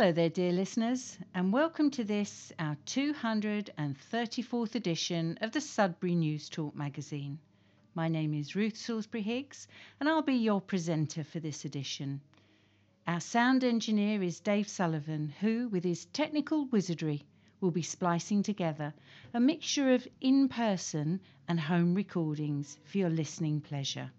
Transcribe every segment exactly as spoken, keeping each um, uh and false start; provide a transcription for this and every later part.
Hello there, dear listeners, and welcome to this, our two hundred thirty-fourth edition of the Sudbury News Talk magazine. My name is Ruth Salisbury Higgs, and I'll be your presenter for this edition. Our sound engineer is Dave Sullivan, who, with his technical wizardry, will be splicing together a mixture of in-person and home recordings for your listening pleasure.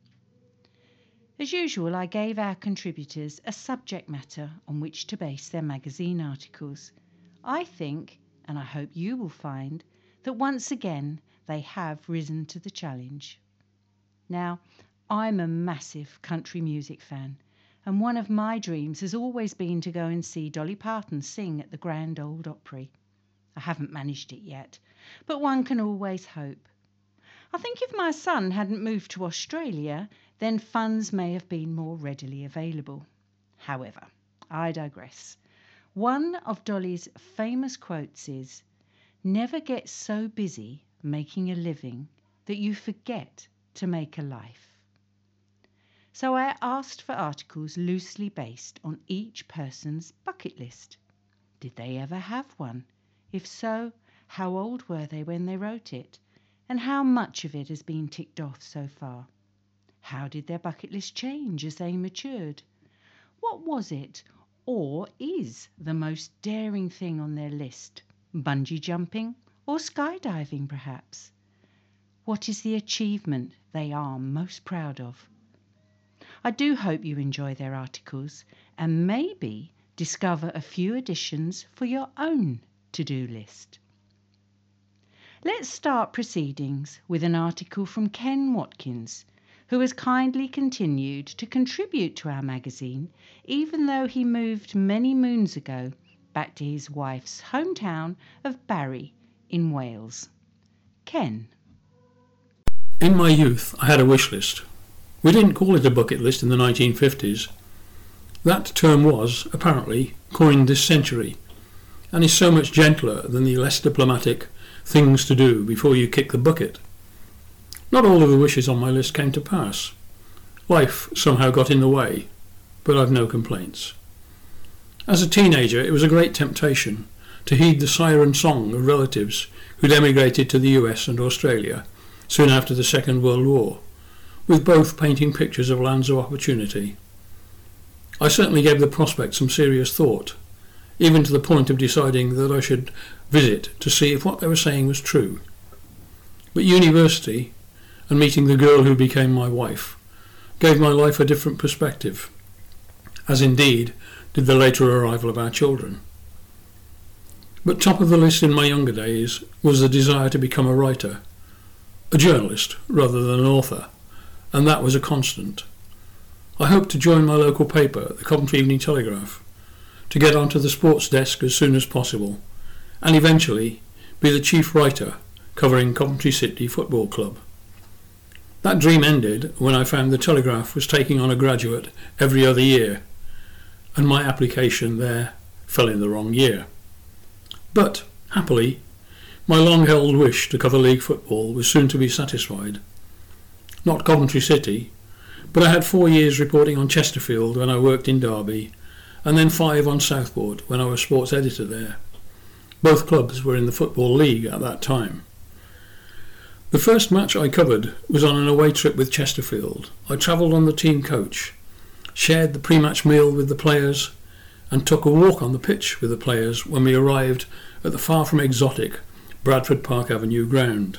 As usual, I gave our contributors a subject matter on which to base their magazine articles. I think, and I hope you will find, that once again they have risen to the challenge. Now, I'm a massive country music fan, and one of my dreams has always been to go and see Dolly Parton sing at the Grand Ole Opry. I haven't managed it yet, but one can always hope. I think if my son hadn't moved to Australia, then funds may have been more readily available. However, I digress. One of Dolly's famous quotes is, "Never get so busy making a living that you forget to make a life." So I asked for articles loosely based on each person's bucket list. Did they ever have one? If so, how old were they when they wrote it? And how much of it has been ticked off so far? How did their bucket list change as they matured? What was it, or is, the most daring thing on their list? Bungee jumping or skydiving, perhaps? What is the achievement they are most proud of? I do hope you enjoy their articles and maybe discover a few additions for your own to-do list. Let's start proceedings with an article from Ken Watkins, who has kindly continued to contribute to our magazine, even though he moved many moons ago back to his wife's hometown of Barry in Wales. Ken. In my youth, I had a wish list. We didn't call it a bucket list in the nineteen fifties. That term was, apparently, coined this century, and is so much gentler than the less diplomatic things to do before you kick the bucket. Not all of the wishes on my list came to pass. Life somehow got in the way, but I've no complaints. As a teenager, it was a great temptation to heed the siren song of relatives who'd emigrated to the U S and Australia soon after the Second World War, with both painting pictures of lands of opportunity. I certainly gave the prospect some serious thought, even to the point of deciding that I should visit to see if what they were saying was true. But university, and meeting the girl who became my wife, gave my life a different perspective, as indeed did the later arrival of our children. But top of the list in my younger days was the desire to become a writer, a journalist rather than an author, and that was a constant. I hoped to join my local paper, the Coventry Evening Telegraph, to get onto the sports desk as soon as possible, and eventually be the chief writer covering Coventry City Football Club. That dream ended when I found the Telegraph was taking on a graduate every other year, and my application there fell in the wrong year. But, happily, my long-held wish to cover league football was soon to be satisfied. Not Coventry City, but I had four years reporting on Chesterfield when I worked in Derby, and then five on Southport when I was sports editor there. Both clubs were in the Football League at that time. The first match I covered was on an away trip with Chesterfield. I travelled on the team coach, shared the pre-match meal with the players, and took a walk on the pitch with the players when we arrived at the far from exotic Bradford Park Avenue ground.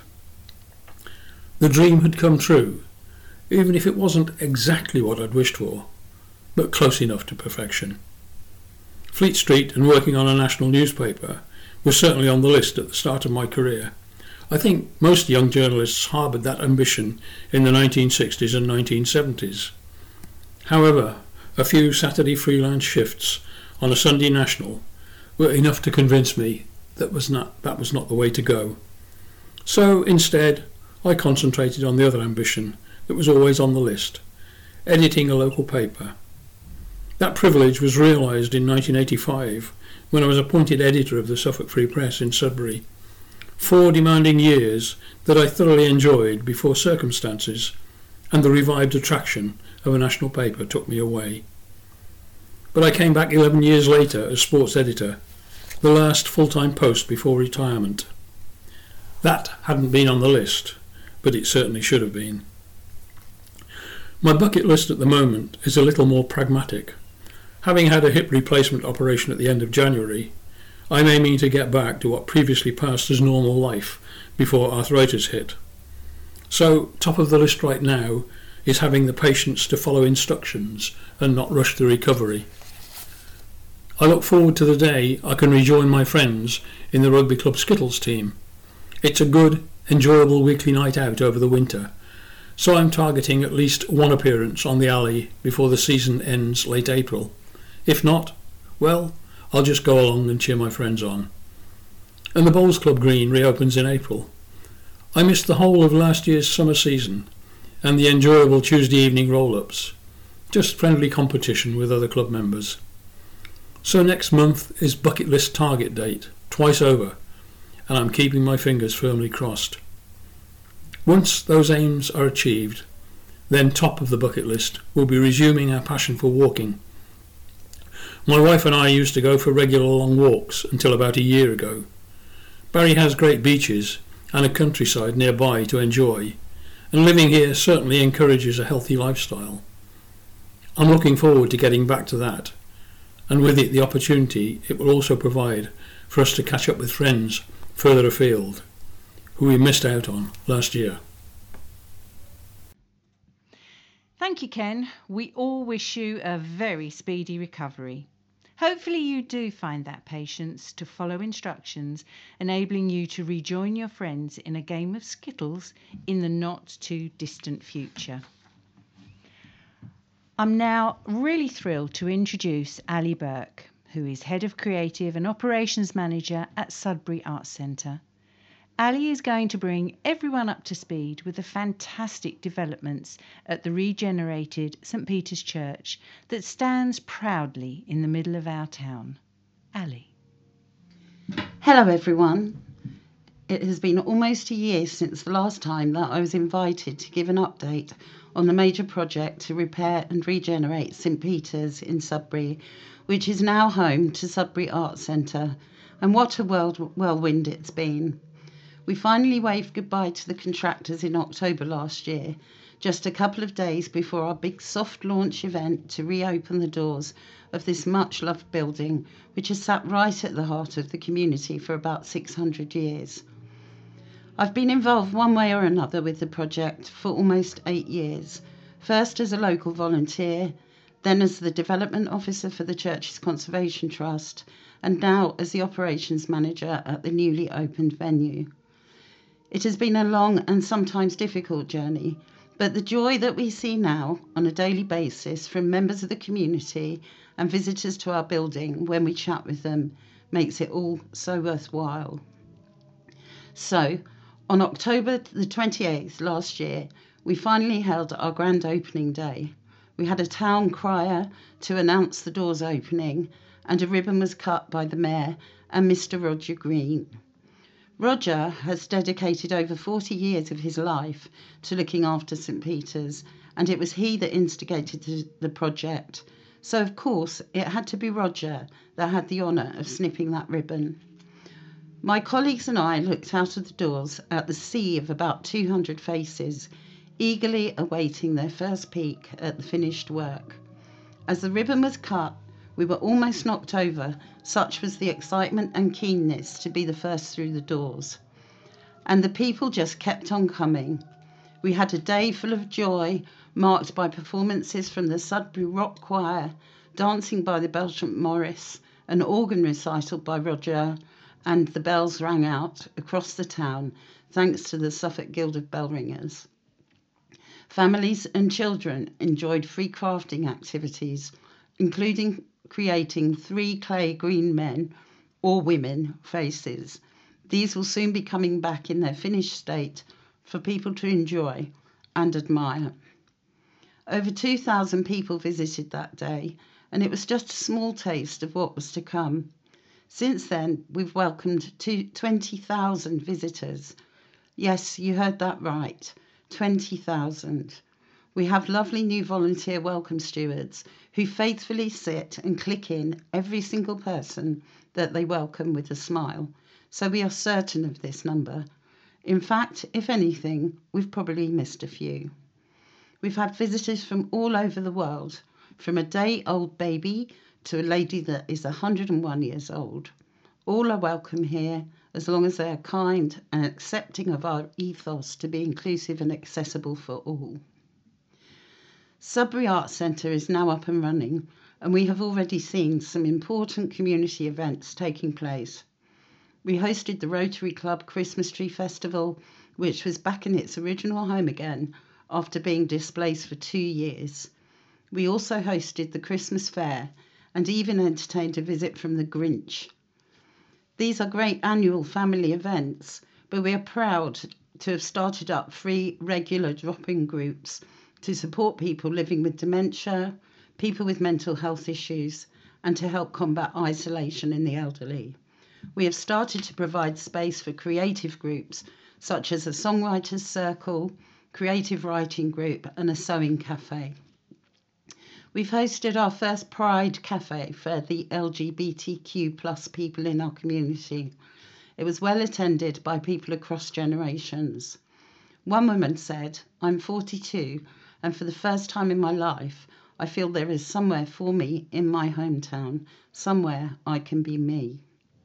The dream had come true, even if it wasn't exactly what I'd wished for, but close enough to perfection. Fleet Street and working on a national newspaper was certainly on the list at the start of my career. I think most young journalists harboured that ambition in the nineteen sixties and nineteen seventies. However, a few Saturday freelance shifts on a Sunday national were enough to convince me that was not, that was not the way to go. So instead, I concentrated on the other ambition that was always on the list, editing a local paper. That privilege was realised in nineteen eighty-five when I was appointed editor of the Suffolk Free Press in Sudbury. Four demanding years that I thoroughly enjoyed before circumstances and the revived attraction of a national paper took me away. but I came back eleven years later as sports editor, the last full-time post before retirement. That hadn't been on the list, but it certainly should have been. My bucket list at the moment is a little more pragmatic. Having had a hip replacement operation at the end of January, I'm aiming to get back to what previously passed as normal life before arthritis hit. So, top of the list right now is having the patience to follow instructions and not rush the recovery. I look forward to the day I can rejoin my friends in the Rugby Club Skittles team. It's a good, enjoyable weekly night out over the winter, so I'm targeting at least one appearance on the alley before the season ends late April. If not, well, I'll just go along and cheer my friends on. And the Bowls Club Green reopens in April. I missed the whole of last year's summer season and the enjoyable Tuesday evening roll-ups. Just friendly competition with other club members. So next month is bucket list target date, twice over, and I'm keeping my fingers firmly crossed. Once those aims are achieved, then top of the bucket list will be resuming our passion for walking. My wife and I used to go for regular long walks until about a year ago. Barry has great beaches and a countryside nearby to enjoy, and living here certainly encourages a healthy lifestyle. I'm looking forward to getting back to that, and with it the opportunity it will also provide for us to catch up with friends further afield, who we missed out on last year. Thank you, Ken. We all wish you a very speedy recovery. Hopefully you do find that patience to follow instructions, enabling you to rejoin your friends in a game of Skittles in the not too distant future. I'm now really thrilled to introduce Ali Burke, who is Head of Creative and Operations Manager at Sudbury Arts Centre. Ali is going to bring everyone up to speed with the fantastic developments at the regenerated St Peter's Church that stands proudly in the middle of our town. Ali. Hello everyone. It has been almost a year since the last time that I was invited to give an update on the major project to repair and regenerate St Peter's in Sudbury, which is now home to Sudbury Arts Centre, and what a whirlwind it's been. We finally waved goodbye to the contractors in October last year, just a couple of days before our big soft launch event to reopen the doors of this much-loved building, which has sat right at the heart of the community for about six hundred years. I've been involved one way or another with the project for almost eight years, first as a local volunteer, then as the development officer for the church's Conservation Trust, and now as the operations manager at the newly opened venue. It has been a long and sometimes difficult journey, but the joy that we see now on a daily basis from members of the community and visitors to our building when we chat with them makes it all so worthwhile. So, on October the twenty-eighth last year, we finally held our grand opening day. We had a town crier to announce the doors opening, and a ribbon was cut by the Mayor and Mister Roger Green. Roger has dedicated over forty years of his life to looking after St Peter's, and it was he that instigated the project. So, of course, it had to be Roger that had the honour of snipping that ribbon. My colleagues and I looked out of the doors at the sea of about two hundred faces, eagerly awaiting their first peek at the finished work. As the ribbon was cut, we were almost knocked over, such was the excitement and keenness to be the first through the doors. And the people just kept on coming. We had a day full of joy, marked by performances from the Sudbury Rock Choir, dancing by the Belgian Morris, an organ recital by Roger, and the bells rang out across the town, thanks to the Suffolk Guild of Bell Ringers. Families and children enjoyed free crafting activities, including creating three clay green men or women faces. These will soon be coming back in their finished state for people to enjoy and admire. Over two thousand people visited that day, and it was just a small taste of what was to come. Since then, we've welcomed twenty thousand visitors. Yes, you heard that right, twenty thousand. We have lovely new volunteer welcome stewards who faithfully sit and click in every single person that they welcome with a smile, so we are certain of this number. In fact, if anything, we've probably missed a few. We've had visitors from all over the world, from a day-old baby to a lady that is one hundred and one years old. All are welcome here, as long as they are kind and accepting of our ethos to be inclusive and accessible for all. Sudbury Arts Centre is now up and running, and we have already seen some important community events taking place. We hosted the Rotary Club Christmas Tree Festival, which was back in its original home again after being displaced for two years. We also hosted the Christmas Fair and even entertained a visit from the Grinch. These are great annual family events, but we are proud to have started up free regular drop-in groups to support people living with dementia, people with mental health issues, and to help combat isolation in the elderly. We have started to provide space for creative groups such as a songwriters circle, creative writing group, and a sewing cafe. We've hosted our first Pride Cafe for the L G B T Q plus people in our community. It was well attended by people across generations. One woman said, "I'm forty-two, and for the first time in my life, I feel there is somewhere for me in my hometown, somewhere I can be me."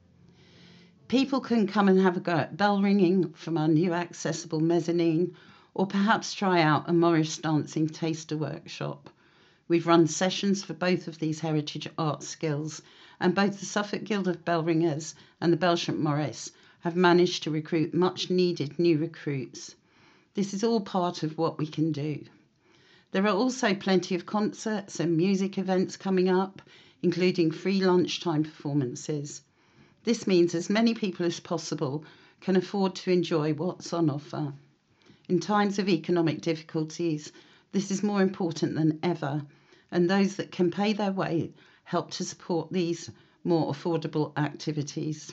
People can come and have a go at bell ringing from our new accessible mezzanine, or perhaps try out a Morris dancing taster workshop. We've run sessions for both of these heritage art skills, and both the Suffolk Guild of Bell Ringers and the Belsham Morris have managed to recruit much needed new recruits. This is all part of what we can do. There are also plenty of concerts and music events coming up, including free lunchtime performances. This means as many people as possible can afford to enjoy what's on offer. In times of economic difficulties, this is more important than ever, and those that can pay their way help to support these more affordable activities.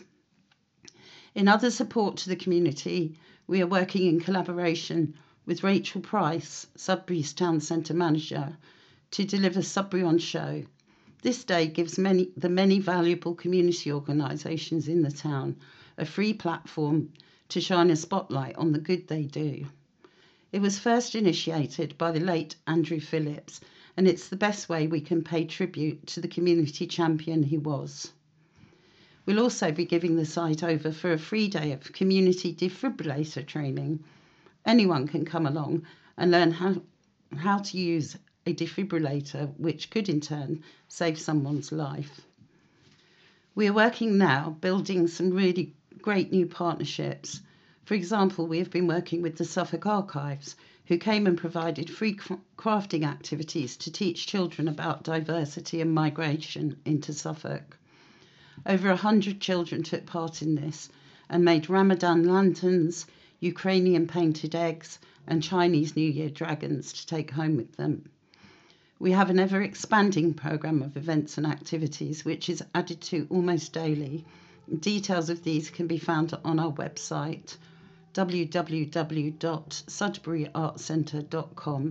In other support to the community, we are working in collaboration with Rachel Price, Sudbury's Town Centre Manager, to deliver Sudbury On Show. This day gives many, the many valuable community organisations in the town a free platform to shine a spotlight on the good they do. It was first initiated by the late Andrew Phillips, and it's the best way we can pay tribute to the community champion he was. We'll also be giving the site over for a free day of community defibrillator training. Anyone can come along and learn how, how to use a defibrillator, which could in turn save someone's life. We are working now building some really great new partnerships. For example, we have been working with the Suffolk Archives, who came and provided free crafting activities to teach children about diversity and migration into Suffolk. Over a hundred children took part in this and made Ramadan lanterns, Ukrainian painted eggs, and Chinese New Year dragons to take home with them. We have an ever-expanding programme of events and activities which is added to almost daily. Details of these can be found on our website, w w w dot sudbury art centre dot com.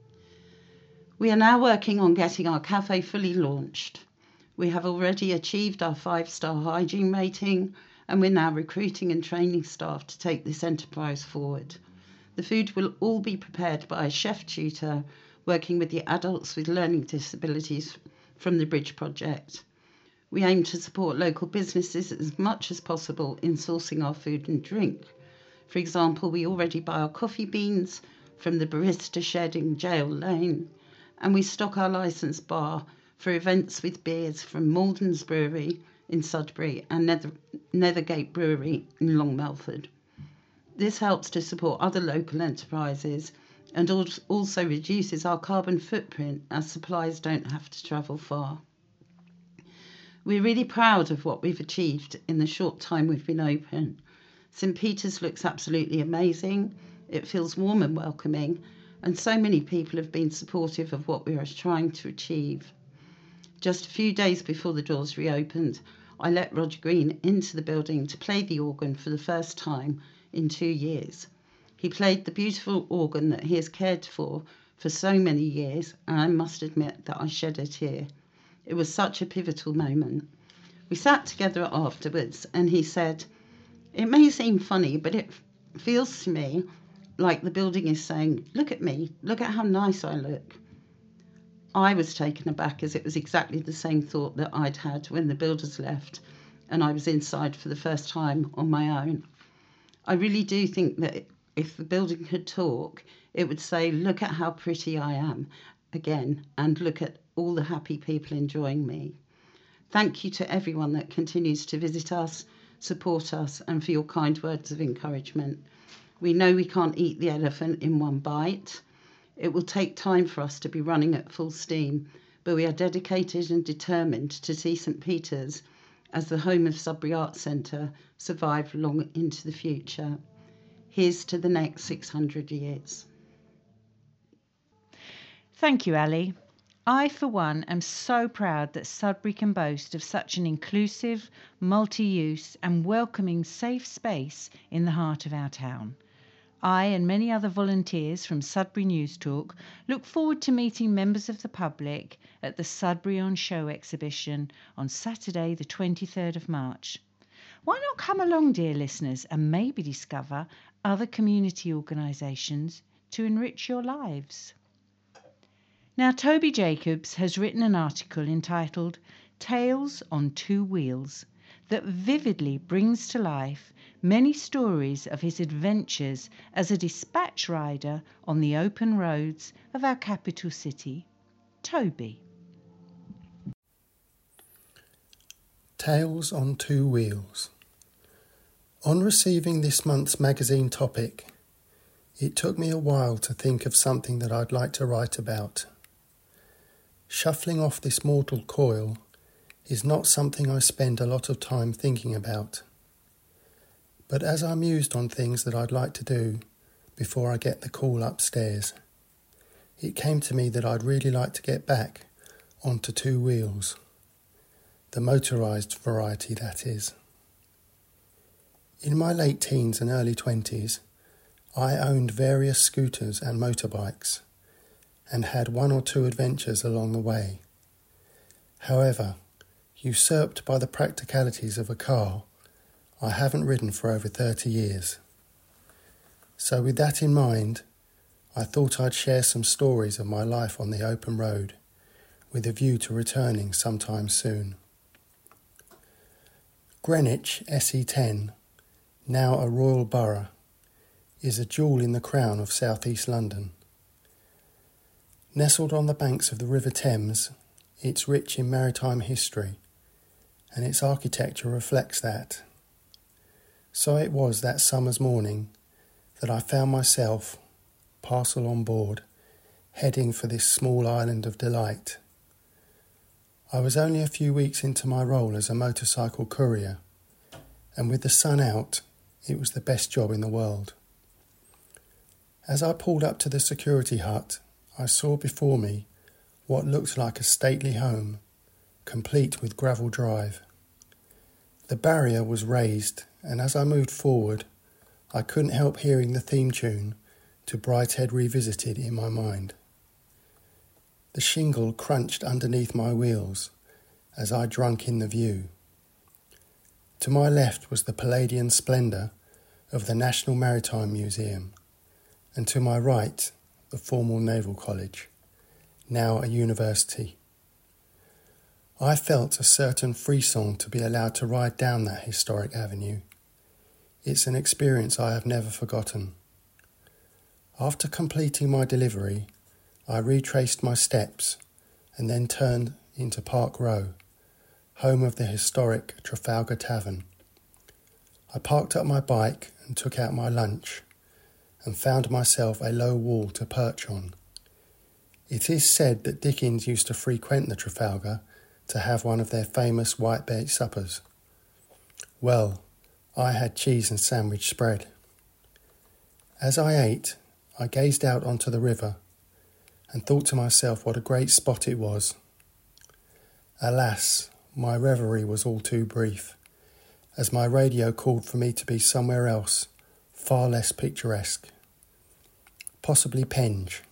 We are now working on getting our cafe fully launched. We have already achieved our five-star hygiene rating, and we're now recruiting and training staff to take this enterprise forward. The food will all be prepared by a chef tutor working with the adults with learning disabilities from the Bridge Project. We aim to support local businesses as much as possible in sourcing our food and drink. For example, we already buy our coffee beans from the Barista Shed in Jail Lane, and we stock our licensed bar for events with beers from Malden's Brewery in Sudbury and Nether- Nethergate Brewery in Long Melford. This helps to support other local enterprises and also reduces our carbon footprint as supplies don't have to travel far. We're really proud of what we've achieved in the short time we've been open. St Peter's looks absolutely amazing, it feels warm and welcoming, and so many people have been supportive of what we are trying to achieve. Just a few days before the doors reopened, I let Roger Green into the building to play the organ for the first time in two years. He played the beautiful organ that he has cared for for so many years, and I must admit that I shed a tear. It was such a pivotal moment. We sat together afterwards, and he said, "It may seem funny, but it feels to me like the building is saying, 'Look at me, look at how nice I look.'" I was taken aback, as it was exactly the same thought that I'd had when the builders left and I was inside for the first time on my own. I really do think that if the building could talk, it would say, "Look at how pretty I am," again, and look at all the happy people enjoying me. Thank you to everyone that continues to visit us, support us, and for your kind words of encouragement. We know we can't eat the elephant in one bite. It will take time for us to be running at full steam, but we are dedicated and determined to see St Peter's, as the home of Sudbury Arts Centre, survive long into the future. Here's to the next six hundred years. Thank you, Ali. I, for one, am so proud that Sudbury can boast of such an inclusive, multi-use and welcoming safe space in the heart of our town. I and many other volunteers from Sudbury News Talk look forward to meeting members of the public at the Sudbury on Show exhibition on Saturday the twenty-third of March. Why not come along, dear listeners, and maybe discover other community organisations to enrich your lives? Now, Toby Jacobs has written an article entitled Tales on Two Wheels that vividly brings to life many stories of his adventures as a dispatch rider on the open roads of our capital city. Toby. Tales on Two Wheels. On receiving this month's magazine topic, it took me a while to think of something that I'd like to write about. Shuffling off this mortal coil is not something I spend a lot of time thinking about. But as I mused on things that I'd like to do before I get the call upstairs, it came to me that I'd really like to get back onto two wheels. The motorised variety, that is. In my late teens and early twenties, I owned various scooters and motorbikes and had one or two adventures along the way. However, usurped by the practicalities of a car, I haven't ridden for over thirty years. So with that in mind, I thought I'd share some stories of my life on the open road, with a view to returning sometime soon. Greenwich S E ten, now a royal borough, is a jewel in the crown of southeast London. Nestled on the banks of the River Thames, it's rich in maritime history, and its architecture reflects that. So it was that summer's morning that I found myself, parcel on board, heading for this small island of delight. I was only a few weeks into my role as a motorcycle courier, and with the sun out, it was the best job in the world. As I pulled up to the security hut, I saw before me what looked like a stately home, complete with gravel drive. The barrier was raised, and as I moved forward, I couldn't help hearing the theme tune to Brighthead Revisited in my mind. The shingle crunched underneath my wheels as I drunk in the view. To my left was the Palladian splendour of the National Maritime Museum, and to my right, the formal Naval College, now a university. I felt a certain frisson to be allowed to ride down that historic avenue. It's an experience I have never forgotten. After completing my delivery, I retraced my steps and then turned into Park Row, home of the historic Trafalgar Tavern. I parked up my bike and took out my lunch and found myself a low wall to perch on. It is said that Dickens used to frequent the Trafalgar to have one of their famous whitebait suppers. Well, I had cheese and sandwich spread. As I ate, I gazed out onto the river and thought to myself what a great spot it was. Alas, my reverie was all too brief, as my radio called for me to be somewhere else, far less picturesque. possibly Penge.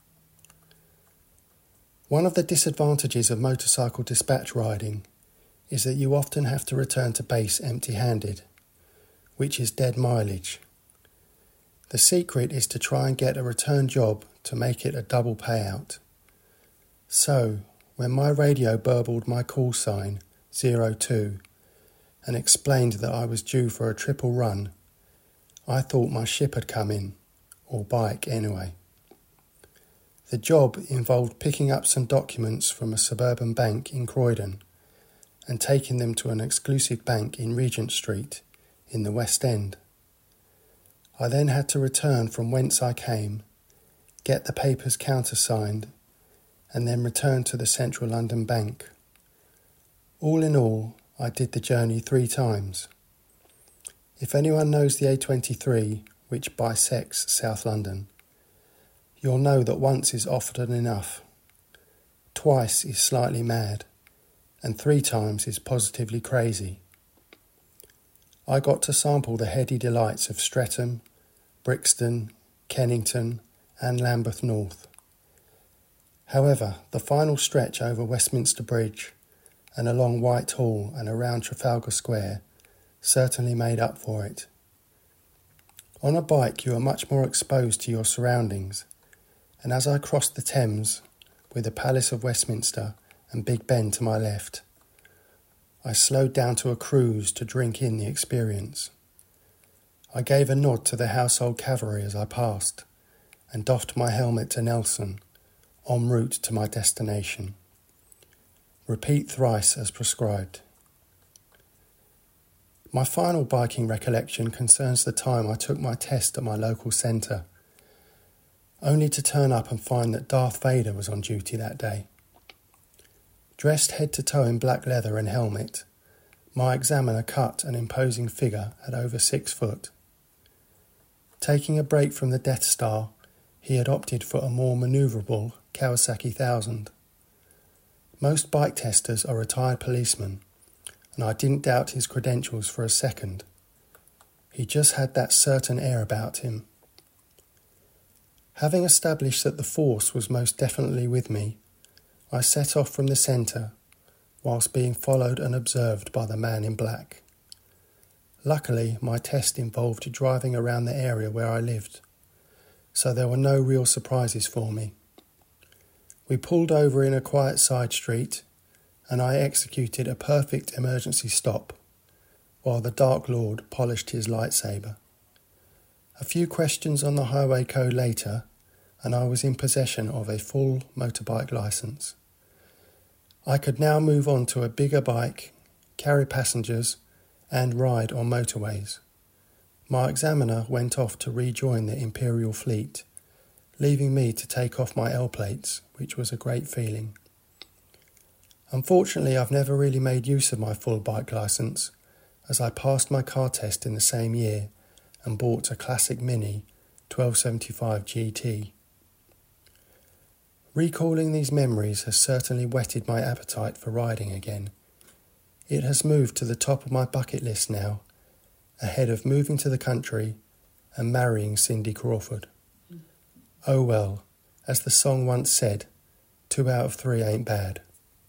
One of the disadvantages of motorcycle dispatch riding is that you often have to return to base empty-handed, which is dead mileage. The secret is to try and get a return job to make it a double payout. So, when my radio burbled my call sign, zero two, and explained that I was due for a triple run, I thought my ship had come in, or bike anyway. The job involved picking up some documents from a suburban bank in Croydon and taking them to an exclusive bank in Regent Street in the West End. I then had to return from whence I came, get the papers countersigned, and then return to the Central London Bank. All in all, I did the journey three times. If anyone knows the A twenty-three, which bisects South London, you'll know that once is often enough, twice is slightly mad, and three times is positively crazy. I got to sample the heady delights of Streatham, Brixton, Kennington and Lambeth North. However, the final stretch over Westminster Bridge and along Whitehall and around Trafalgar Square certainly made up for it. On a bike you are much more exposed to your surroundings, and as I crossed the Thames with the Palace of Westminster and Big Ben to my left, I slowed down to a cruise to drink in the experience. I gave a nod to the household cavalry as I passed and doffed my helmet to Nelson, en route to my destination. Repeat thrice as prescribed. My final biking recollection concerns the time I took my test at my local centre, only to turn up and find that Darth Vader was on duty that day. Dressed head to toe in black leather and helmet, my examiner cut an imposing figure at over six foot. Taking a break from the Death Star, he had opted for a more manoeuvrable Kawasaki thousand. Most bike testers are retired policemen, and I didn't doubt his credentials for a second. He just had that certain air about him. Having established that the force was most definitely with me, I set off from the centre, whilst being followed and observed by the man in black. Luckily, my test involved driving around the area where I lived, so there were no real surprises for me. We pulled over in a quiet side street, and I executed a perfect emergency stop, while the Dark Lord polished his lightsaber. A few questions on the highway code later, and I was in possession of a full motorbike licence. I could now move on to a bigger bike, carry passengers, and ride on motorways. My examiner went off to rejoin the Imperial Fleet, leaving me to take off my L plates, which was a great feeling. Unfortunately, I've never really made use of my full bike licence, as I passed my car test in the same year and bought a classic Mini twelve seventy-five G T. Recalling these memories has certainly whetted my appetite for riding again. It has moved to the top of my bucket list now, ahead of moving to the country and marrying Cindy Crawford. Oh well, as the song once said, two out of three ain't bad.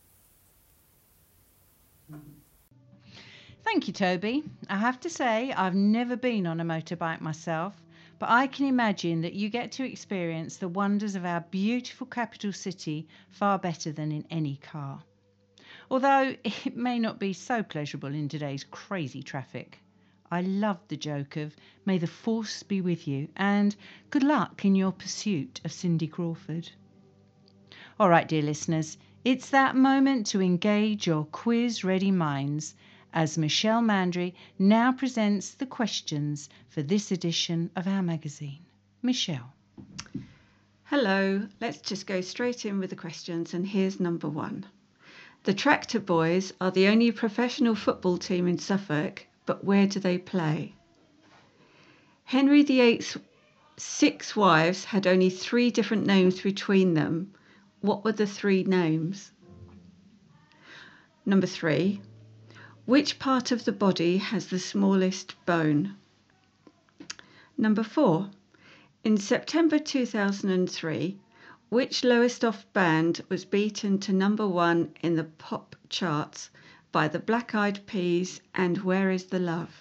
Thank you, Toby. I have to say, I've never been on a motorbike myself, but I can imagine that you get to experience the wonders of our beautiful capital city far better than in any car. Although it may not be so pleasurable in today's crazy traffic. I love the joke of may the force be with you and good luck in your pursuit of Cindy Crawford. All right, dear listeners, it's that moment to engage your quiz-ready minds as Michelle Mandry now presents the questions for this edition of our magazine. Michelle. Hello, let's just go straight in with the questions, and here's number one. The Tractor Boys are the only professional football team in Suffolk, but where do they play? Henry the Eighth's six wives had only three different names between them. What were the three names? Number three. Which part of the body has the smallest bone? Number four. In September two thousand three, which Lowestoft band was beaten to number one in the pop charts by the Black Eyed Peas and Where Is the Love?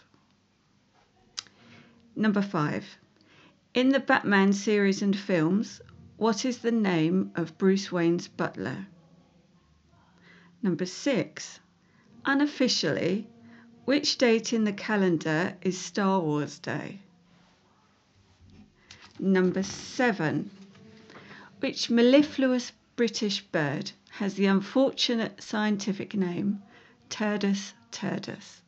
Number five. In the Batman series and films, what is the name of Bruce Wayne's butler? Number six. Unofficially, which date in the calendar is Star Wars Day? Number seven. Which mellifluous British bird has the unfortunate scientific name Turdus turdus?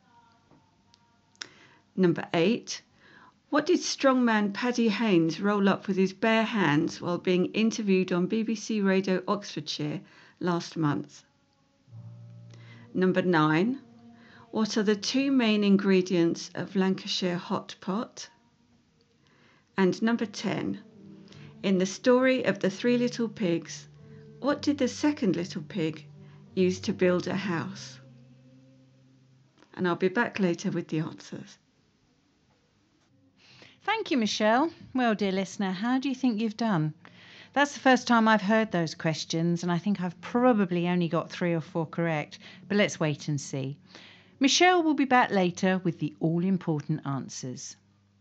Number eight. What did strongman Paddy Haynes roll up with his bare hands while being interviewed on B B C Radio Oxfordshire last month? Number nine. What are the two main ingredients of Lancashire hot pot? And number ten. In the story of the Three Little Pigs, what did the second little pig use to build a house? And I'll be back later with the answers. Thank you, Michelle. Well, dear listener, how do you think you've done? That's the first time I've heard those questions, and I think I've probably only got three or four correct, but let's wait and see. Michelle will be back later with the all-important answers.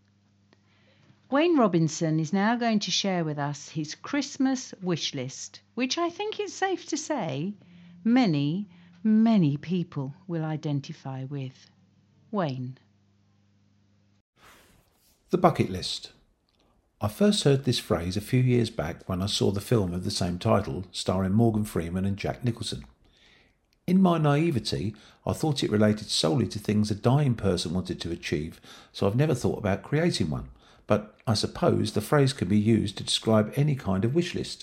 Wayne Robinson is now going to share with us his Christmas wish list, which I think it's safe to say many, many people will identify with. Wayne. The bucket list. I first heard this phrase a few years back when I saw the film of the same title, starring Morgan Freeman and Jack Nicholson. In my naivety, I thought it related solely to things a dying person wanted to achieve, so I've never thought about creating one. But I suppose the phrase can be used to describe any kind of wish list.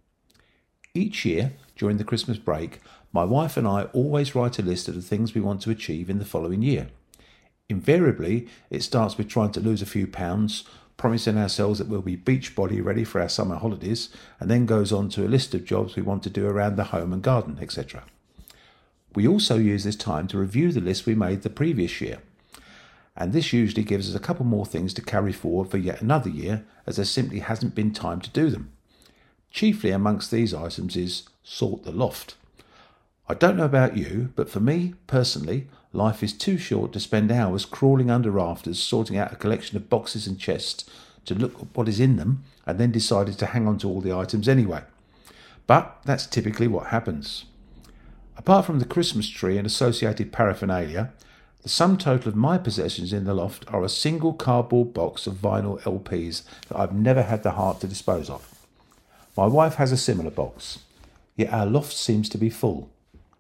Each year, during the Christmas break, my wife and I always write a list of the things we want to achieve in the following year. Invariably, it starts with trying to lose a few pounds, promising ourselves that we'll be beach body ready for our summer holidays, and then goes on to a list of jobs we want to do around the home and garden, et cetera. We also use this time to review the list we made the previous year. And this usually gives us a couple more things to carry forward for yet another year, as there simply hasn't been time to do them. Chiefly amongst these items is sort the loft. I don't know about you, but for me, personally, life is too short to spend hours crawling under rafters sorting out a collection of boxes and chests to look at what is in them and then decided to hang on to all the items anyway. But that's typically what happens. Apart from the Christmas tree and associated paraphernalia, the sum total of my possessions in the loft are a single cardboard box of vinyl L Ps that I've never had the heart to dispose of. My wife has a similar box, yet our loft seems to be full.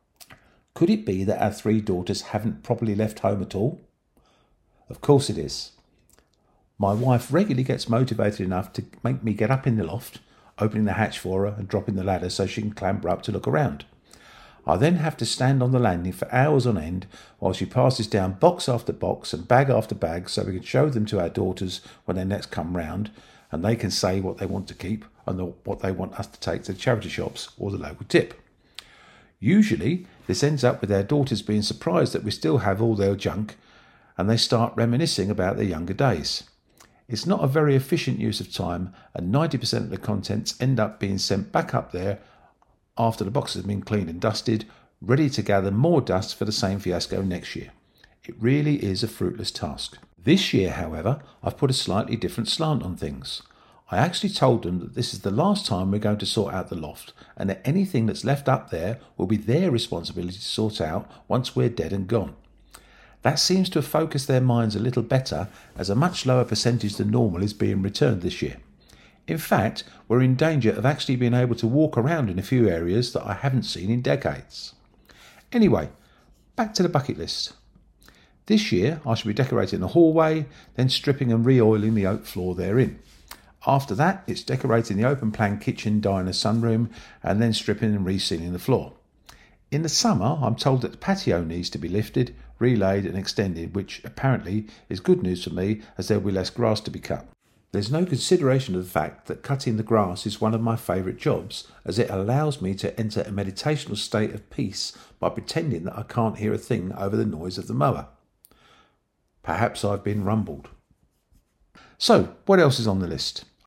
Could it be that our three daughters haven't properly left home at all? Of course it is. My wife regularly gets motivated enough to make me get up in the loft, opening the hatch for her and dropping the ladder so she can clamber up to look around. I then have to stand on the landing for hours on end while she passes down box after box and bag after bag so we can show them to our daughters when they next come round and they can say what they want to keep and what they want us to take to the charity shops or the local tip. Usually this ends up with our daughters being surprised that we still have all their junk and they start reminiscing about their younger days. It's not a very efficient use of time and ninety percent of the contents end up being sent back up there after the boxes have been cleaned and dusted, ready to gather more dust for the same fiasco next year. It really is a fruitless task. This year, however, I've put a slightly different slant on things. I actually told them that this is the last time we're going to sort out the loft and that anything that's left up there will be their responsibility to sort out once we're dead and gone. That seems to have focused their minds a little better as a much lower percentage than normal is being returned this year. In fact, we're in danger of actually being able to walk around in a few areas that I haven't seen in decades. Anyway, back to the bucket list. This year I shall be decorating the hallway, then stripping and re-oiling the oak floor therein. After that, it's decorating the open plan kitchen, diner, sunroom, and then stripping and re-sealing the floor. In the summer, I'm told that the patio needs to be lifted, relaid and extended, which apparently is good news for me as there will be less grass to be cut. There's no consideration of the fact that cutting the grass is one of my favourite jobs, as it allows me to enter a meditational state of peace by pretending that I can't hear a thing over the noise of the mower. Perhaps I've been rumbled. So, what else is on the list?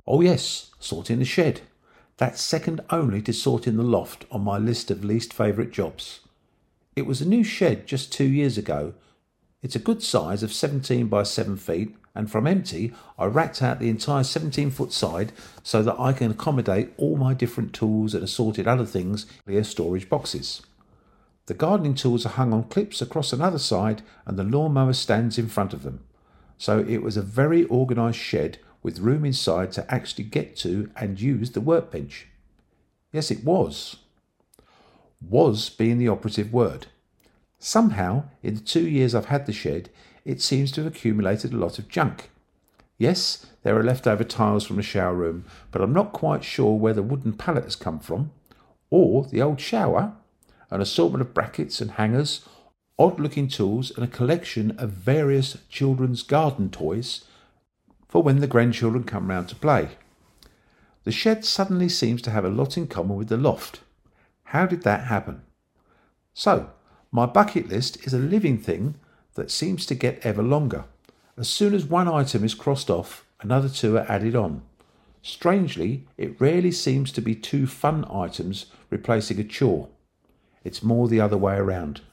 Oh yes, sorting the shed. That's second only to sorting the loft on my list of least favourite jobs. It was a new shed just two years ago. It's a good size of seventeen by seven feet, and from empty I racked out the entire seventeen foot side so that I can accommodate all my different tools and assorted other things in clear storage boxes. The gardening tools are hung on clips across another side and the lawnmower stands in front of them. So it was a very organised shed with room inside to actually get to and use the workbench. Yes, it was. Was being the operative word. Somehow, in the two years I've had the shed, it seems to have accumulated a lot of junk. Yes, there are leftover tiles from the shower room, but I'm not quite sure where the wooden pallet has come from, or the old shower, an assortment of brackets and hangers, odd-looking tools and a collection of various children's garden toys for when the grandchildren come round to play. The shed suddenly seems to have a lot in common with the loft. How did that happen? So, my bucket list is a living thing that seems to get ever longer. As soon as one item is crossed off, another two are added on. Strangely, it rarely seems to be two fun items replacing a chore. It's more the other way around.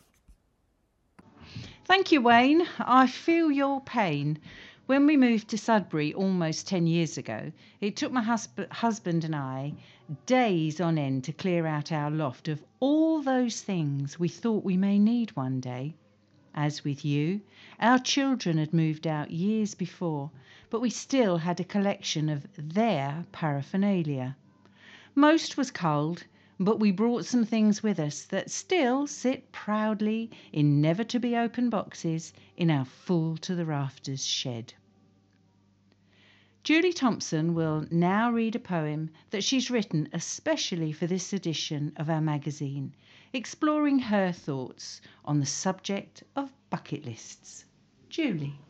Thank you, Wayne. I feel your pain. When we moved to Sudbury almost ten years ago, it took my husb- husband and I days on end to clear out our loft of all those things we thought we may need one day. As with you, our children had moved out years before, but we still had a collection of their paraphernalia. Most was culled, but we brought some things with us that still sit proudly in never-to-be-opened boxes in our full-to-the-rafters shed. Julie Thompson will now read a poem that she's written especially for this edition of our magazine, exploring her thoughts on the subject of bucket lists. Julie.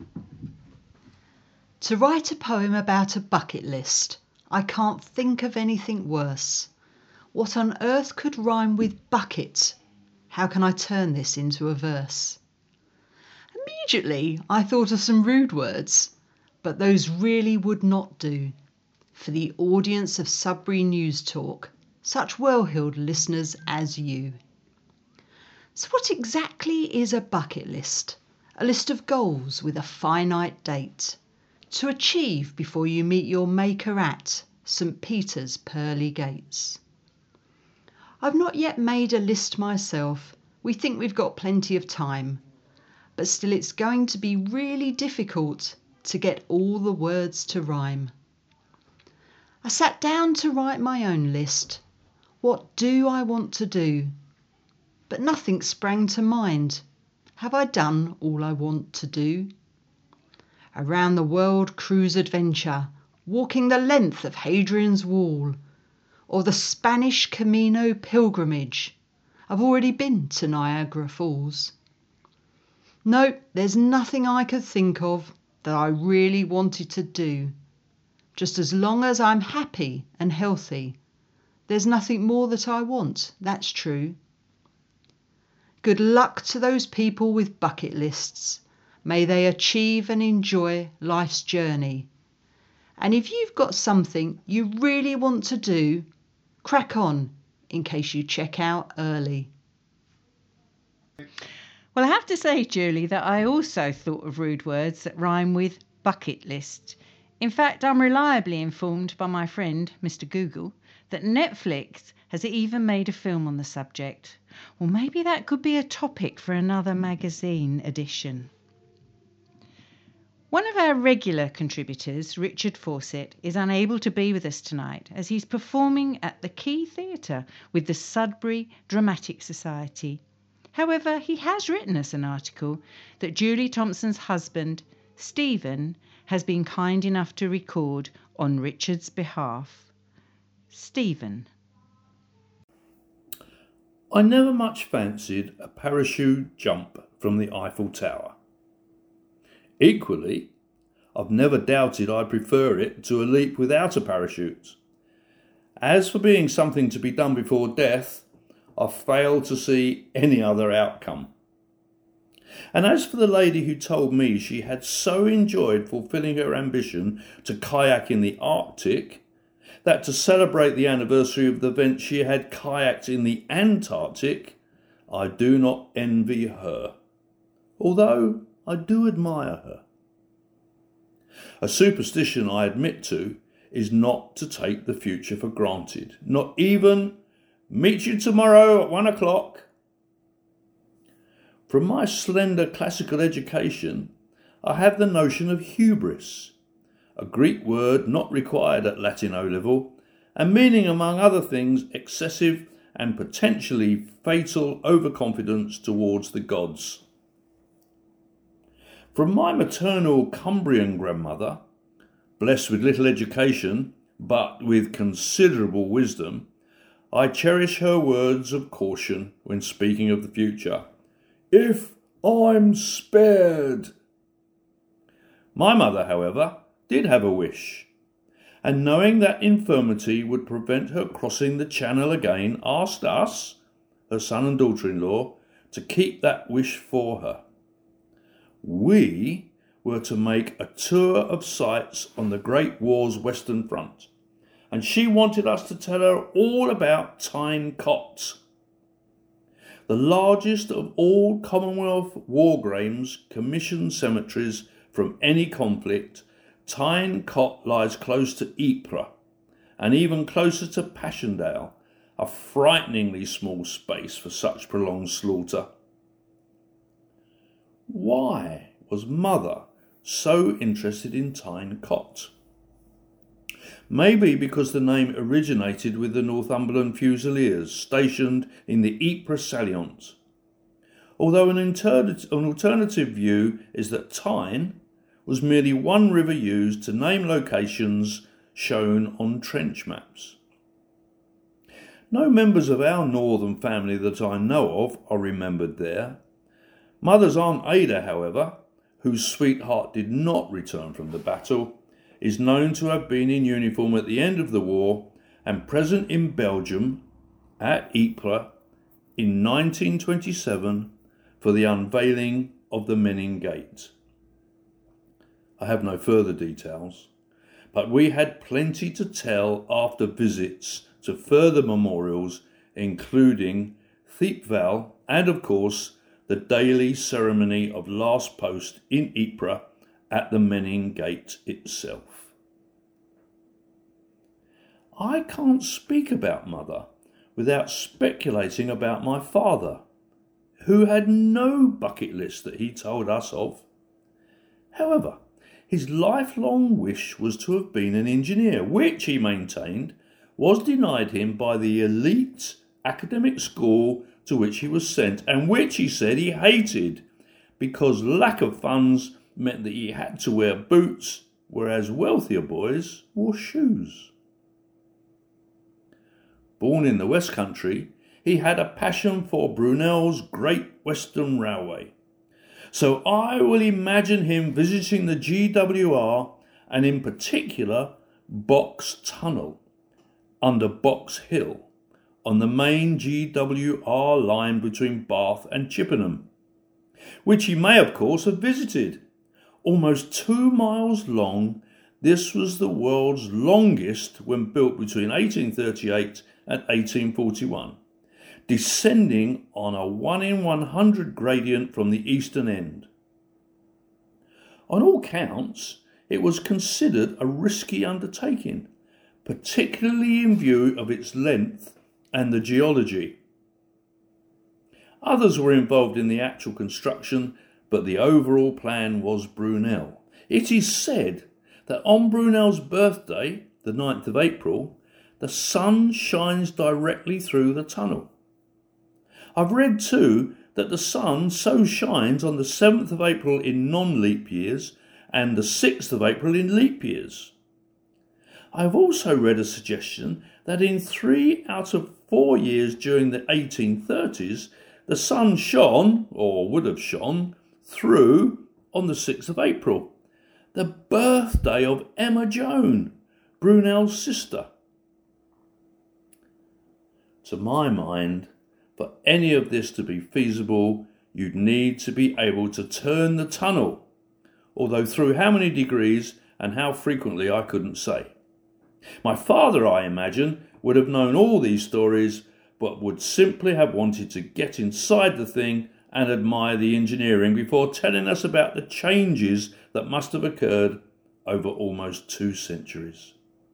To write a poem about a bucket list, I can't think of anything worse. What on earth could rhyme with bucket? How can I turn this into a verse? Immediately I thought of some rude words, but those really would not do for the audience of Sudbury News Talk, such well-heeled listeners as you. So what exactly is a bucket list? A list of goals with a finite date to achieve before you meet your maker at St Peter's pearly gates. I've not yet made a list myself. We think we've got plenty of time, but still it's going to be really difficult to get all the words to rhyme. I sat down to write my own list. What do I want to do? But nothing sprang to mind. Have I done all I want to do? Around the world cruise adventure, walking the length of Hadrian's Wall, or the Spanish Camino pilgrimage. I've already been to Niagara Falls. No, there's nothing I could think of that I really wanted to do. Just as long as I'm happy and healthy, there's nothing more that I want, that's true. Good luck to those people with bucket lists. May they achieve and enjoy life's journey. And if you've got something you really want to do, crack on in case you check out early. Well, I have to say, Julie, that I also thought of rude words that rhyme with bucket list. In fact, I'm reliably informed by my friend, Mister Google, that Netflix has even made a film on the subject. Well, maybe that could be a topic for another magazine edition. One of our regular contributors, Richard Fawcett, is unable to be with us tonight as he's performing at the Key Theatre with the Sudbury Dramatic Society. However, he has written us an article that Julie Thompson's husband, Stephen, has been kind enough to record on Richard's behalf. Stephen. I never much fancied a parachute jump from the Eiffel Tower. Equally, I've never doubted I prefer it to a leap without a parachute. As for being something to be done before death, I fail to see any other outcome. And as for the lady who told me she had so enjoyed fulfilling her ambition to kayak in the Arctic, that to celebrate the anniversary of the event she had kayaked in the Antarctic, I do not envy her, although I do admire her. A superstition I admit to is not to take the future for granted, not even meet you tomorrow at one o'clock. From my slender classical education, I have the notion of hubris, a Greek word not required at Latin O-level, and meaning, among other things, excessive and potentially fatal overconfidence towards the gods. From my maternal Cumbrian grandmother, blessed with little education, but with considerable wisdom, I cherish her words of caution when speaking of the future. If I'm spared. My mother, however, did have a wish, and knowing that infirmity would prevent her crossing the channel again, asked us, her son and daughter-in-law, to keep that wish for her. We were to make a tour of sights on the Great War's Western Front, and she wanted us to tell her all about Tyne Cot, the largest of all Commonwealth war graves commissioned cemeteries from any conflict. Tyne Cot lies close to Ypres, and even closer to Passchendaele, a frighteningly small space for such prolonged slaughter. Why was Mother so interested in Tyne Cot? Maybe because the name originated with the Northumberland Fusiliers stationed in the Ypres salient. Although an, interna- an alternative view is that Tyne was merely one river used to name locations shown on trench maps. No members of our northern family that I know of are remembered there. Mother's Aunt Ada, however, whose sweetheart did not return from the battle, is known to have been in uniform at the end of the war and present in Belgium at Ypres in nineteen twenty-seven for the unveiling of the Menin Gate. I have no further details, but we had plenty to tell after visits to further memorials, including Thiepval and, of course, the daily ceremony of last post in Ypres at the Menin Gate itself. I can't speak about Mother without speculating about my father, who had no bucket list that he told us of. However, his lifelong wish was to have been an engineer, which, he maintained, was denied him by the elite academic school to which he was sent, and which, he said, he hated because lack of funds meant that he had to wear boots, whereas wealthier boys wore shoes. Born in the West Country, he had a passion for Brunel's Great Western Railway. So I will imagine him visiting the G W R, and in particular Box Tunnel under Box Hill on the main G W R line between Bath and Chippenham, which he may of course have visited. Almost two miles long, this was the world's longest when built between eighteen thirty-eight and eighteen forty-one, descending on a one in one hundred gradient from the eastern end. On all counts, it was considered a risky undertaking, particularly in view of its length and the geology. Others were involved in the actual construction, but the overall plan was Brunel. It is said that on Brunel's birthday, the ninth of April, the sun shines directly through the tunnel. I've read too that the sun so shines on the seventh of April in non-leap years and the sixth of April in leap years. I've also read a suggestion that in three out of four years during the eighteen thirties, the sun shone, or would have shone, through on the sixth of April, the birthday of Emma Joan, Brunel's sister. To my mind, for any of this to be feasible, you'd need to be able to turn the tunnel, although through how many degrees and how frequently I couldn't say. My father, I imagine, would have known all these stories, but would simply have wanted to get inside the thing and admire the engineering before telling us about the changes that must have occurred over almost two centuries.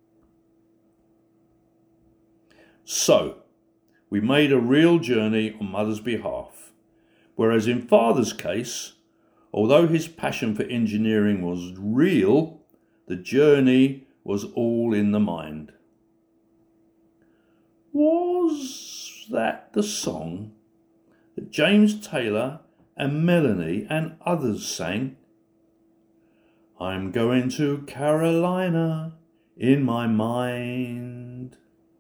So, we made a real journey on Mother's behalf, whereas in Father's case, although his passion for engineering was real, the journey was all in the mind. Was that the song that James Taylor and Melanie and others sang? I'm going to Carolina in my mind.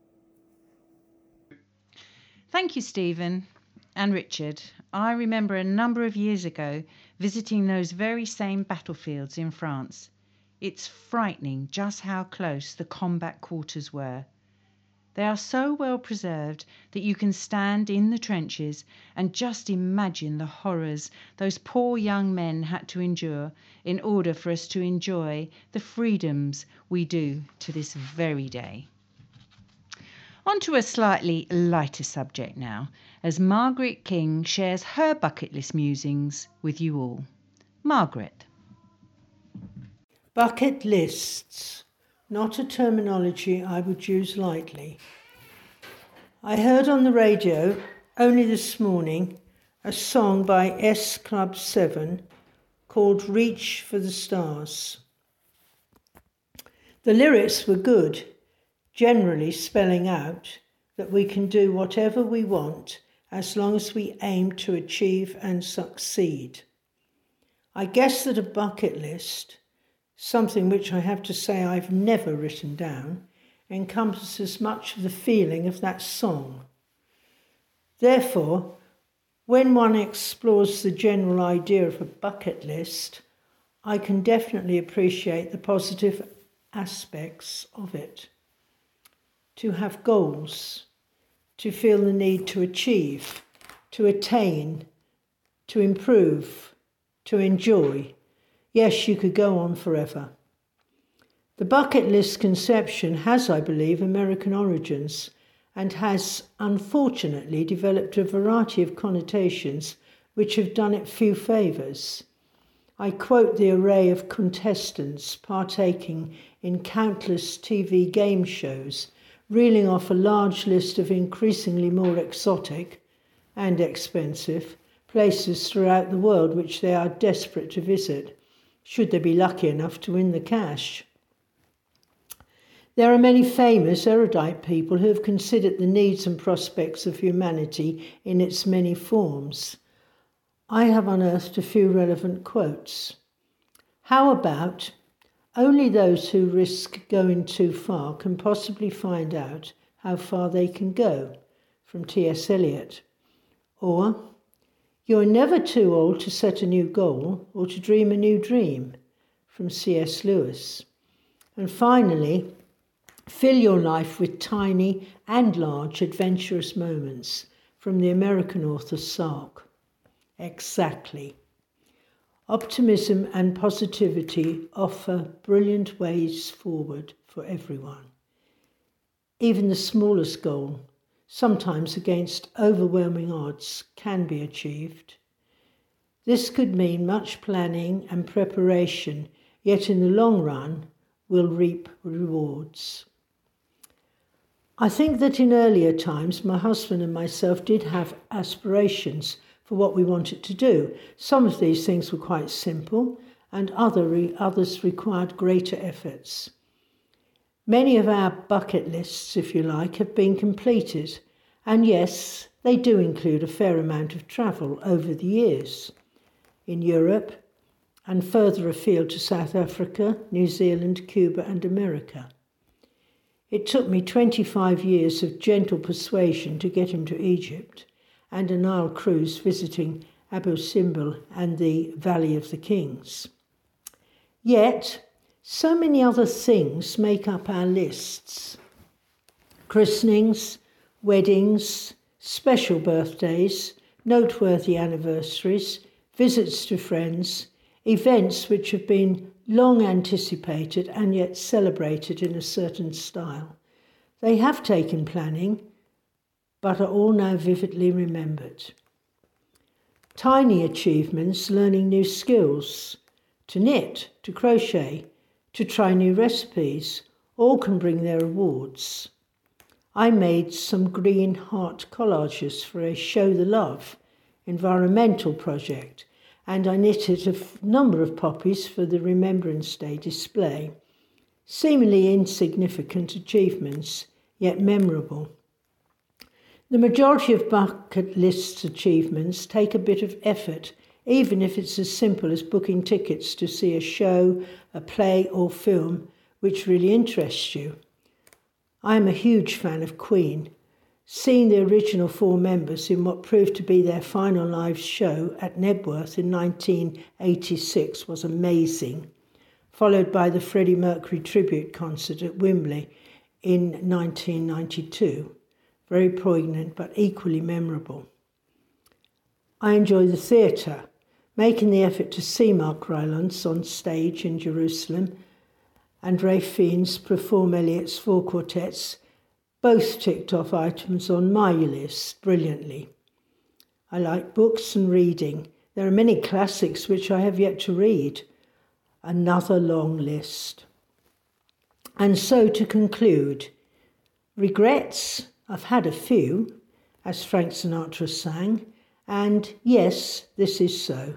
Thank you, Stephen and Richard. I remember a number of years ago visiting those very same battlefields in France. It's frightening just how close the combat quarters were. They are so well preserved that you can stand in the trenches and just imagine the horrors those poor young men had to endure in order for us to enjoy the freedoms we do to this very day. On to a slightly lighter subject now, as Margaret King shares her bucket list musings with you all. Margaret. Bucket lists, not a terminology I would use lightly. I heard on the radio only this morning a song by S Club seven called Reach for the Stars. The lyrics were good, generally spelling out that we can do whatever we want as long as we aim to achieve and succeed. I guess that a bucket list, something which I have to say I've never written down, encompasses much of the feeling of that song. Therefore, when one explores the general idea of a bucket list, I can definitely appreciate the positive aspects of it. To have goals, to feel the need to achieve, to attain, to improve, to enjoy. Yes, you could go on forever. The bucket list conception has, I believe, American origins and has unfortunately developed a variety of connotations which have done it few favours. I quote the array of contestants partaking in countless T V game shows, reeling off a large list of increasingly more exotic and expensive places throughout the world which they are desperate to visit, should they be lucky enough to win the cash. There are many famous, erudite people who have considered the needs and prospects of humanity in its many forms. I have unearthed a few relevant quotes. How about, only those who risk going too far can possibly find out how far they can go, from T S Eliot. Or, you're never too old to set a new goal or to dream a new dream, from C S Lewis. And finally, fill your life with tiny and large adventurous moments, from the American author Sark. Exactly. Optimism and positivity offer brilliant ways forward for everyone. Even the smallest goal, sometimes against overwhelming odds, can be achieved. This could mean much planning and preparation, yet in the long run will reap rewards. I think that in earlier times, my husband and myself did have aspirations for what we wanted to do. Some of these things were quite simple, and other re- others required greater efforts. Many of our bucket lists, if you like, have been completed, and yes, they do include a fair amount of travel over the years. In Europe, and further afield to South Africa, New Zealand, Cuba and America. It took me twenty-five years of gentle persuasion to get him to Egypt, and a Nile cruise visiting Abu Simbel and the Valley of the Kings. Yet, so many other things make up our lists. Christenings, weddings, special birthdays, noteworthy anniversaries, visits to friends, events which have been long anticipated and yet celebrated in a certain style. They have taken planning, but are all now vividly remembered. Tiny achievements, learning new skills, to knit, to crochet, to try new recipes, all can bring their rewards. I made some green heart collages for a Show the Love environmental project, and I knitted a f- number of poppies for the Remembrance Day display. Seemingly insignificant achievements, yet memorable. The majority of bucket list achievements take a bit of effort, even if it's as simple as booking tickets to see a show, a play or film which really interests you. I am a huge fan of Queen. Seeing the original four members in what proved to be their final live show at Knebworth in nineteen eighty-six was amazing, followed by the Freddie Mercury tribute concert at Wembley in nineteen ninety-two. Very poignant but equally memorable. I enjoy the theatre, making the effort to see Mark Rylance on stage in Jerusalem and Ralph Fiennes perform Eliot's four quartets, both ticked off items on my list brilliantly. I like books and reading. There are many classics which I have yet to read. Another long list. And so to conclude, regrets, I've had a few, as Frank Sinatra sang, and yes, this is so.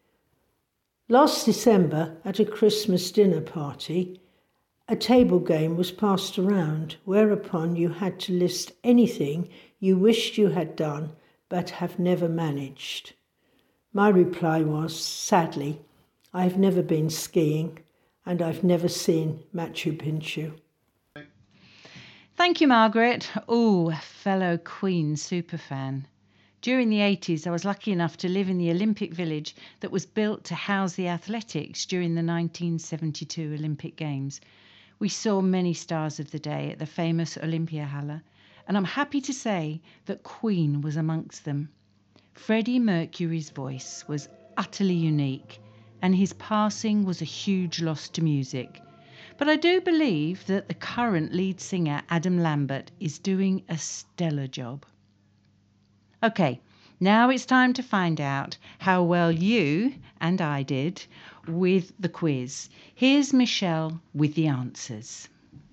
Last December, at a Christmas dinner party, a table game was passed around, whereupon you had to list anything you wished you had done but have never managed. My reply was, sadly, I have never been skiing and I've never seen Machu Picchu. Thank you, Margaret. Oh, fellow Queen superfan. During the eighties, I was lucky enough to live in the Olympic Village that was built to house the athletics during the nineteen seventy-two Olympic Games. We saw many stars of the day at the famous Olympiahalle, and I'm happy to say that Queen was amongst them. Freddie Mercury's voice was utterly unique, and his passing was a huge loss to music. But I do believe that the current lead singer, Adam Lambert, is doing a stellar job. Okay, now it's time to find out how well you and I did with the quiz. Here's Michelle with the answers.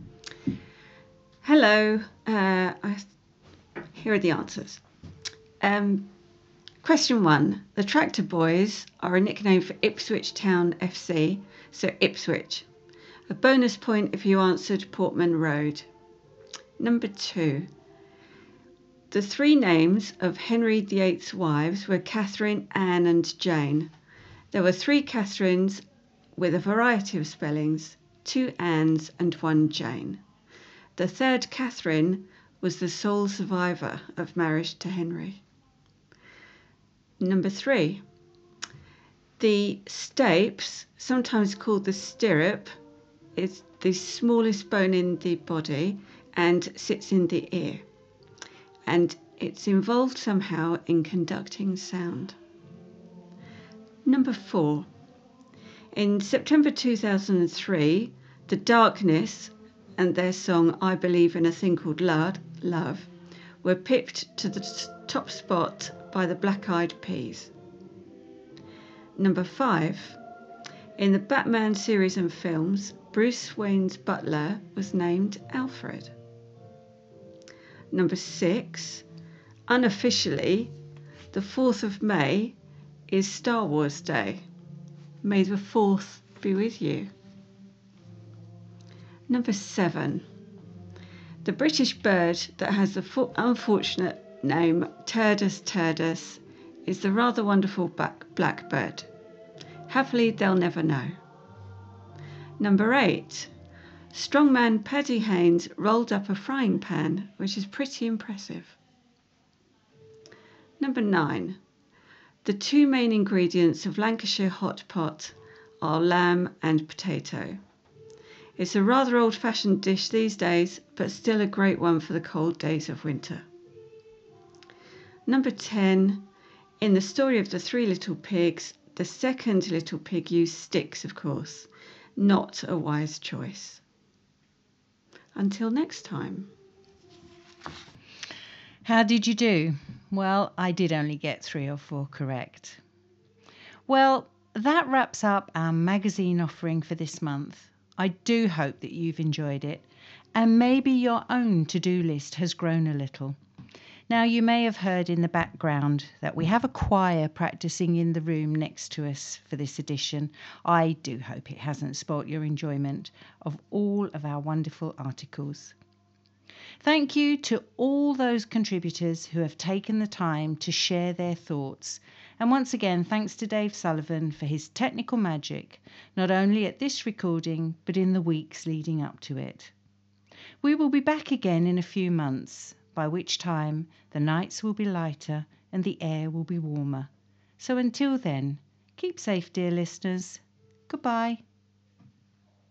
Hello, uh, I, here are the answers. Um, question one, the Tractor Boys are a nickname for Ipswich Town F C, so Ipswich. A bonus point if you answered Portman Road. Number two, the three names of Henry the Eighth's wives were Catherine, Anne and Jane. There were three Catherines with a variety of spellings, two Annes and one Jane. The third Catherine was the sole survivor of marriage to Henry. Number three, the stapes, sometimes called the stirrup, is the smallest bone in the body and sits in the ear. And it's involved somehow in conducting sound. Number four, in September two thousand three, The Darkness and their song I Believe in a Thing Called Love were pipped to the top spot by the Black Eyed Peas. Number five, in the Batman series and films, Bruce Wayne's butler was named Alfred. Number six, unofficially, the fourth of May is Star Wars Day. May the fourth be with you. Number seven, the British bird that has the unfortunate name Turdus turdus is the rather wonderful blackbird. Happily, they'll never know. Number eight, strongman Paddy Haynes rolled up a frying pan, which is pretty impressive. Number nine, the two main ingredients of Lancashire hot pot are lamb and potato. It's a rather old-fashioned dish these days, but still a great one for the cold days of winter. Number ten, In the story of the three little pigs, the second little pig used sticks, of course. Not a wise choice. Until next time. How did you do? Well, I did only get three or four correct. Well, that wraps up our magazine offering for this month. I do hope that you've enjoyed it, and maybe your own to-do list has grown a little. Now, you may have heard in the background that we have a choir practicing in the room next to us for this edition. I do hope it hasn't spoilt your enjoyment of all of our wonderful articles. Thank you to all those contributors who have taken the time to share their thoughts. And once again, thanks to Dave Sullivan for his technical magic, not only at this recording, but in the weeks leading up to it. We will be back again in a few months, by which time the nights will be lighter and the air will be warmer. So until then, keep safe, dear listeners. Goodbye.